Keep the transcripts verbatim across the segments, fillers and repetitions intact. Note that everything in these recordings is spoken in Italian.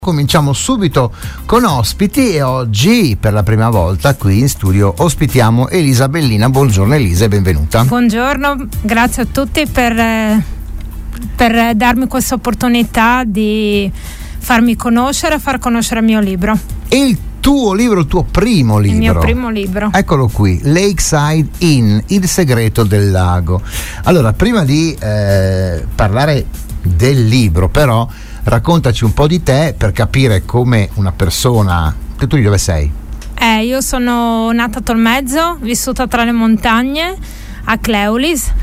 Cominciamo subito con ospiti e oggi per la prima volta qui in studio ospitiamo Elisa Bellina. Buongiorno Elisa e benvenuta. Buongiorno, grazie a tutti per, per darmi questa opportunità di farmi conoscere e far conoscere il mio libro. Il tuo libro, il tuo primo libro. Il mio primo libro. Eccolo qui, Lakeside Inn, il segreto del lago. Allora, prima di eh, parlare del libro, però raccontaci un po' di te per capire come una persona. Tu di dove sei? Eh, io sono nata a Tolmezzo, vissuta tra le montagne a Cleulis,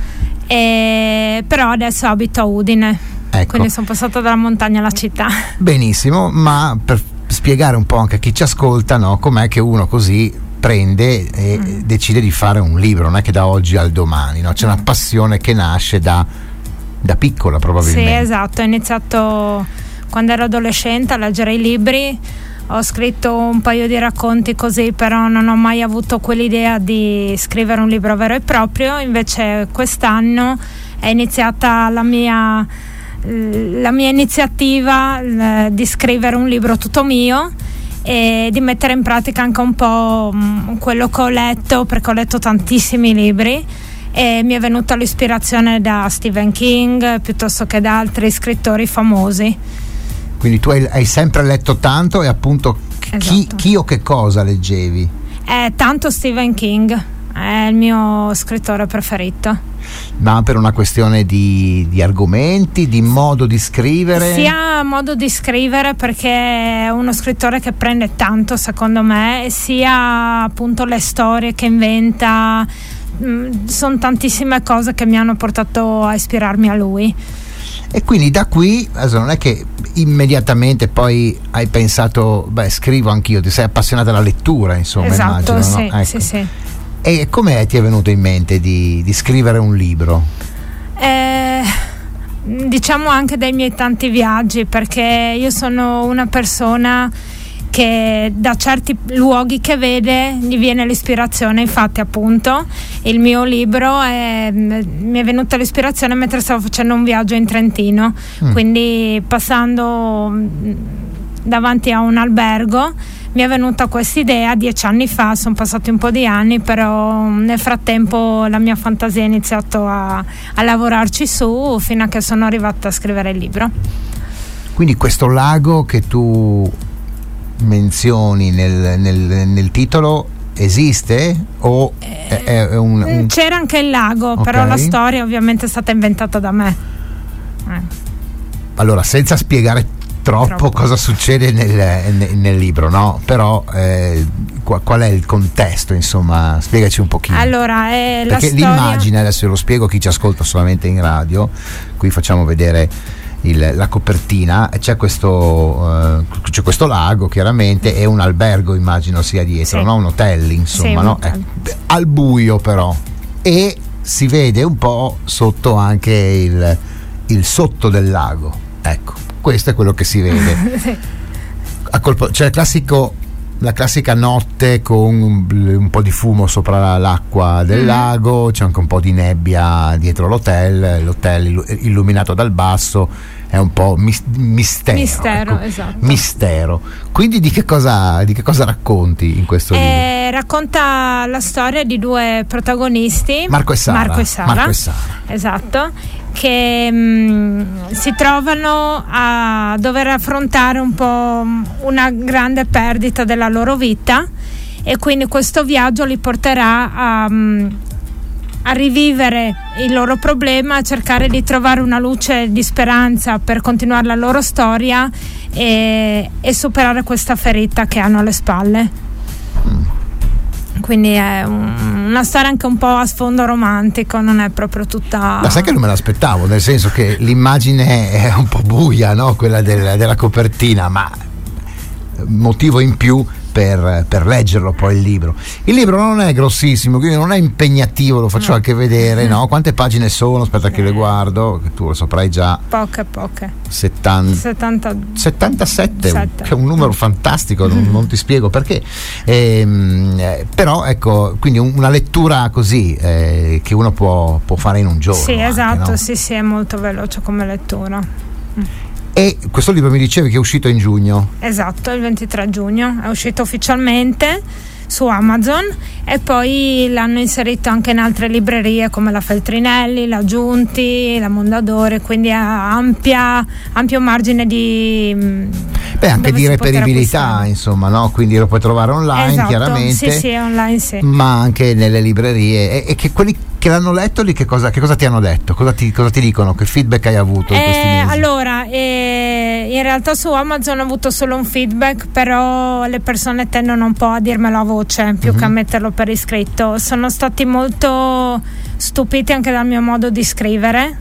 e però adesso abito a Udine. Ecco. Quindi sono passata dalla montagna alla città. Benissimo, ma per spiegare un po' anche a chi ci ascolta, no, com'è che uno così prende e mm. decide di fare un libro, non è che da oggi al domani, no? C'è una passione che nasce da da piccola probabilmente. Sì, esatto, ho iniziato quando ero adolescente a leggere i libri, ho scritto un paio di racconti così, però non ho mai avuto quell'idea di scrivere un libro vero e proprio. Invece quest'anno è iniziata la mia la mia iniziativa eh, di scrivere un libro tutto mio e di mettere in pratica anche un po' quello che ho letto, perché ho letto tantissimi libri e mi è venuta l'ispirazione da Stephen King piuttosto che da altri scrittori famosi. Quindi tu hai, hai sempre letto tanto e appunto esatto. chi, chi o che cosa leggevi? Eh, tanto Stephen King è il mio scrittore preferito. Ma per una questione di, di argomenti, di modo di scrivere? Sia modo di scrivere, perché è uno scrittore che prende tanto secondo me, e sia appunto le storie che inventa. Sono tantissime cose che mi hanno portato a ispirarmi a lui. E quindi da qui adesso non è che immediatamente poi hai pensato beh scrivo anch'io, ti sei appassionata alla lettura, insomma. Esatto, immagino, sì, no? Ecco. sì, sì. E come ti è venuto in mente di, di scrivere un libro? Eh, diciamo anche dai miei tanti viaggi, perché io sono una persona che da certi luoghi che vede gli viene l'ispirazione. Infatti appunto il mio libro è, mi è venuta l'ispirazione mentre stavo facendo un viaggio in Trentino, mm. quindi passando davanti a un albergo mi è venuta questa idea dieci anni fa. Sono passati un po' di anni, però nel frattempo la mia fantasia ha iniziato a, a lavorarci su fino a che sono arrivata a scrivere il libro. Quindi questo lago che tu menzioni nel, nel, nel titolo esiste o è, è un, un... C'era anche il lago, okay. Però la storia ovviamente è stata inventata da me. eh. Allora, senza spiegare troppo, troppo cosa succede nel, nel, nel libro, no? Però eh, qual, qual è il contesto, insomma, spiegaci un pochino. Allora, è la perché storia... l'immagine, adesso lo spiego a chi ci ascolta solamente in radio, qui facciamo vedere Il, la copertina, c'è questo uh, c'è questo lago chiaramente e un albergo, immagino sia dietro, sì. no? Un hotel, insomma, sì, no? Un hotel. Eh, al buio però, e si vede un po' sotto anche il, il sotto del lago, ecco, questo è quello che si vede. sì. A colpo, cioè il classico la classica notte con un po' di fumo sopra l'acqua del mm. lago, c'è anche un po' di nebbia dietro l'hotel, l'hotel illuminato dal basso, è un po' mis- mistero. Mistero, ecco. esatto. Mistero. Quindi di che cosa di che cosa racconti in questo eh, libro? Racconta la storia di due protagonisti, Marco e Sara. Marco e Sara. Marco e Sara. Esatto. Che mh, si trovano a dover affrontare un po' una grande perdita della loro vita, e quindi questo viaggio li porterà a, mh, a rivivere il loro problema, a cercare di trovare una luce di speranza per continuare la loro storia e, e superare questa ferita che hanno alle spalle. Mm. Quindi è un, una storia anche un po' a sfondo romantico, non è proprio tutta. Ma sai che non me l'aspettavo, nel senso che l'immagine è un po' buia, no? Quella del, della copertina, ma motivo in più per, per leggerlo poi il libro. Il libro non è grossissimo, quindi non è impegnativo, lo faccio no. anche vedere, no? Quante pagine sono? Aspetta che le guardo, che tu lo saprai già. Poche, poche. settanta, settanta, settantasette, sette. Che è un numero fantastico, non, non ti spiego perché. Ehm, eh, però ecco, quindi una lettura così eh, che uno può, può fare in un giorno. Sì, anche, esatto, no? sì, sì, è molto veloce come lettura. E questo libro mi dicevi che è uscito in giugno? Esatto, il ventitré giugno è uscito ufficialmente su Amazon e poi l'hanno inserito anche in altre librerie come la Feltrinelli, la Giunti, la Mondadori, quindi ha ampia, ampio margine di beh anche di reperibilità, insomma, no? Quindi lo puoi trovare online, esatto, chiaramente, sì, sì, online, sì, ma anche nelle librerie. E, e che quelli che l'hanno letto lì che cosa, che cosa ti hanno detto? Cosa ti, cosa ti dicono? Che feedback hai avuto in questi eh, mesi? Allora, eh, in realtà su Amazon ho avuto solo un feedback, però le persone tendono un po' a dirmelo a voce più mm-hmm. che a metterlo per iscritto. Sono stati molto stupiti anche dal mio modo di scrivere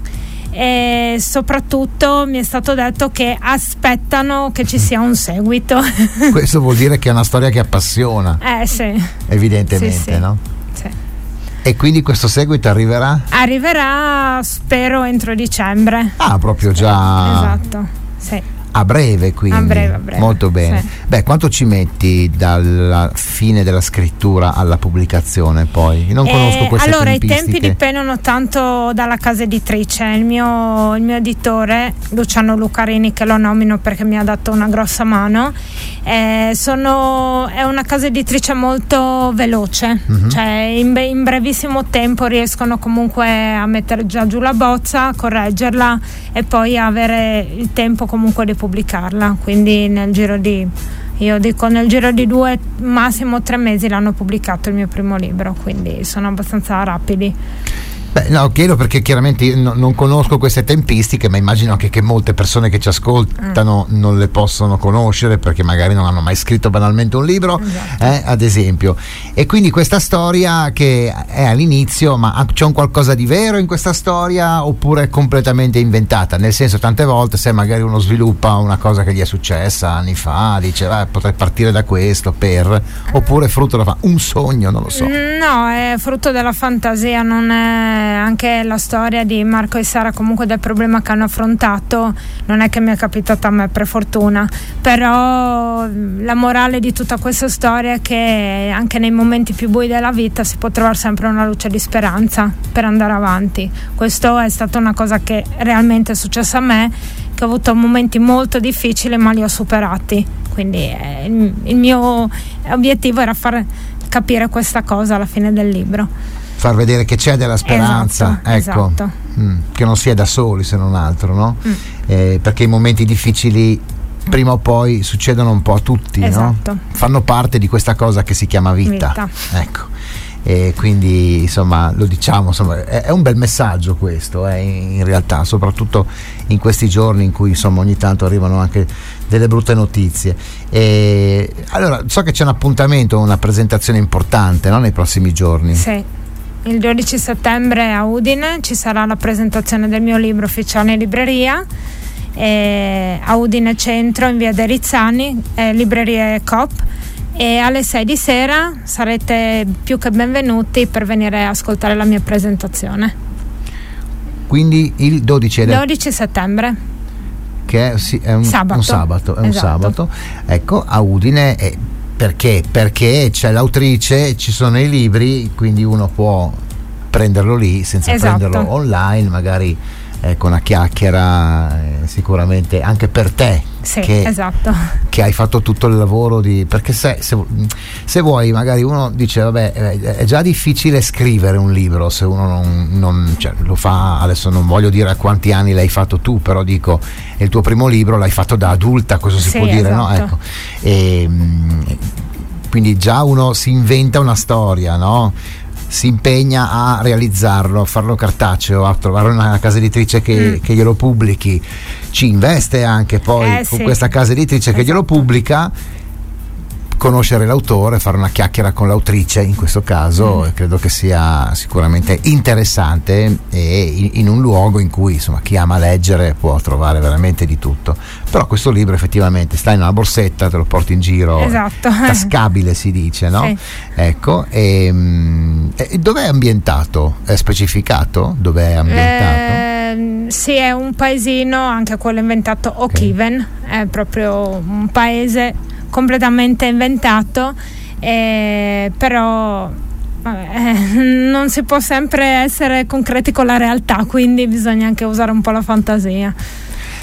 e soprattutto mi è stato detto che aspettano che ci sia un seguito. Questo vuol dire che è una storia che appassiona. Eh sì. Evidentemente, sì, sì. no? Sì. E quindi questo seguito arriverà? Arriverà, spero, entro dicembre. Ah, proprio già. Esatto, sì. A breve, quindi. A breve, a breve. Molto bene. Sì. Beh, quanto ci metti dalla fine della scrittura alla pubblicazione poi? Io non eh, conosco queste allora, tempistiche. i tempi dipendono tanto dalla casa editrice. Il mio, il mio editore, Luciano Lucarini, che lo nomino perché mi ha dato una grossa mano, eh, sono, è una casa editrice molto veloce. Mm-hmm. Cioè in, in brevissimo tempo riescono comunque a mettere già giù la bozza, correggerla e poi avere il tempo comunque di pubblicarla, quindi nel giro di io dico nel giro di due massimo tre mesi l'hanno pubblicato il mio primo libro, quindi sono abbastanza rapidi. Beh, no, chiedo perché chiaramente io no, non conosco queste tempistiche, ma immagino anche che molte persone che ci ascoltano mm. non le possono conoscere perché magari non hanno mai scritto banalmente un libro, esatto. eh, ad esempio. E quindi questa storia che è all'inizio, ma c'è un qualcosa di vero in questa storia oppure è completamente inventata? Nel senso, tante volte se magari uno sviluppa una cosa che gli è successa anni fa, dice ah, potrei partire da questo per, oppure è frutto da un sogno, non lo so. No, è frutto della fantasia, non è anche la storia di Marco e Sara, comunque del problema che hanno affrontato non è che mi è capitata a me per fortuna, però la morale di tutta questa storia è che anche nei momenti più bui della vita si può trovare sempre una luce di speranza per andare avanti. Questo è stata una cosa che realmente è successa a me, che ho avuto momenti molto difficili ma li ho superati, quindi eh, il, il mio obiettivo era far capire questa cosa alla fine del libro, far vedere che c'è della speranza, esatto, ecco, esatto. Mm, che non si è da soli se non altro, no? Mm. Eh, perché i momenti difficili prima o poi succedono un po' a tutti, esatto. no? Fanno parte di questa cosa che si chiama vita, vita. Ecco. E quindi insomma lo diciamo, insomma, è, è un bel messaggio questo, eh, in realtà, soprattutto in questi giorni in cui insomma ogni tanto arrivano anche delle brutte notizie. E allora so che c'è un appuntamento, una presentazione importante, no? Nei prossimi giorni. Sì. Il dodici settembre a Udine ci sarà la presentazione del mio libro ufficiale in libreria, e a Udine Centro in via dei Rizzani, eh, librerie Coop, e alle sei di sera sarete più che benvenuti per venire a ascoltare la mia presentazione. Quindi il dodici, dodici settembre, che è, sì, è un sabato, un sabato, è un esatto. sabato, ecco, a Udine. Eh, perché? Perché c'è l'autrice, ci sono i libri, quindi uno può prenderlo lì senza esatto. prenderlo online, magari eh, con una chiacchiera, eh, sicuramente anche per te, sì, che, esatto. che hai fatto tutto il lavoro di, perché se, se, se vuoi magari uno dice vabbè è già difficile scrivere un libro se uno non, non cioè, lo fa, adesso non voglio dire a quanti anni l'hai fatto tu, però dico è il tuo primo libro, l'hai fatto da adulta, questo si sì, può dire, esatto. no? Ecco. E, quindi già uno si inventa una storia, no? Si impegna a realizzarlo, a farlo cartaceo, a trovare una casa editrice che, mm. che glielo pubblichi, ci investe anche poi eh, con sì. questa casa editrice esatto. che glielo pubblica, conoscere l'autore, fare una chiacchiera con l'autrice in questo caso, mm. credo che sia sicuramente interessante e in, in un luogo in cui insomma chi ama leggere può trovare veramente di tutto. Però questo libro effettivamente sta in una borsetta, te lo porti in giro, esatto. tascabile si dice, no? Sì. Ecco, e, e dov'è ambientato? È specificato dov'è ambientato? Eh, sì, è un paesino, anche quello inventato, Okiven, okay. È proprio un paese completamente inventato, eh, però vabbè, non si può sempre essere concreti con la realtà, quindi bisogna anche usare un po' la fantasia.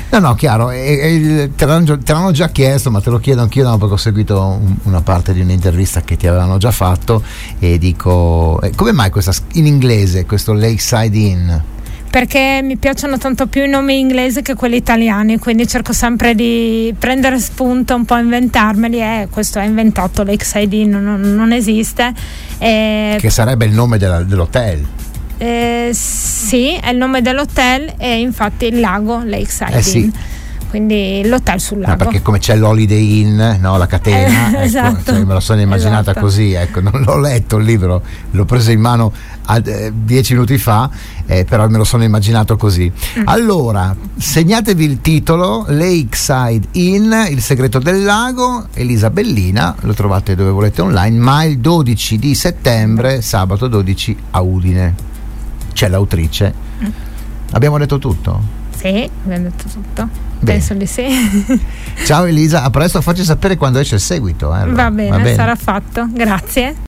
No, no, chiaro, e, e, te, l'hanno, te l'hanno già chiesto, ma te lo chiedo anch'io, no, perché ho seguito un, una parte di un'intervista che ti avevano già fatto e dico, eh, come mai questa in inglese, questo Lakeside Inn? Perché mi piacciono tanto più i nomi inglesi che quelli italiani, quindi cerco sempre di prendere spunto, un po' inventarmeli, e eh, questo è inventato, Lakeside Inn non, non esiste. Eh, che sarebbe il nome della, dell'hotel. Eh, sì, è il nome dell'hotel e infatti il lago Lakeside eh, sì. Inn, quindi l'hotel sul lago. No, perché come c'è l'Holiday Inn, no, la catena, eh, ecco, esatto. Cioè, me lo sono immaginata esatto. così, ecco, non l'ho letto il libro, l'ho preso in mano a, eh, dieci minuti fa, eh, però me lo sono immaginato così. Mm. Allora, segnatevi il titolo, Lakeside Inn, il segreto del lago, Elisa Bellina, lo trovate dove volete online, ma il dodici di settembre, sabato dodici a Udine. C'è l'autrice. Mm. Abbiamo detto tutto? Sì, abbiamo detto tutto. Bene. Penso di sì. Ciao Elisa, a presto, facci sapere quando esce il seguito. Eh, allora. Va bene, Va bene, sarà fatto. Grazie.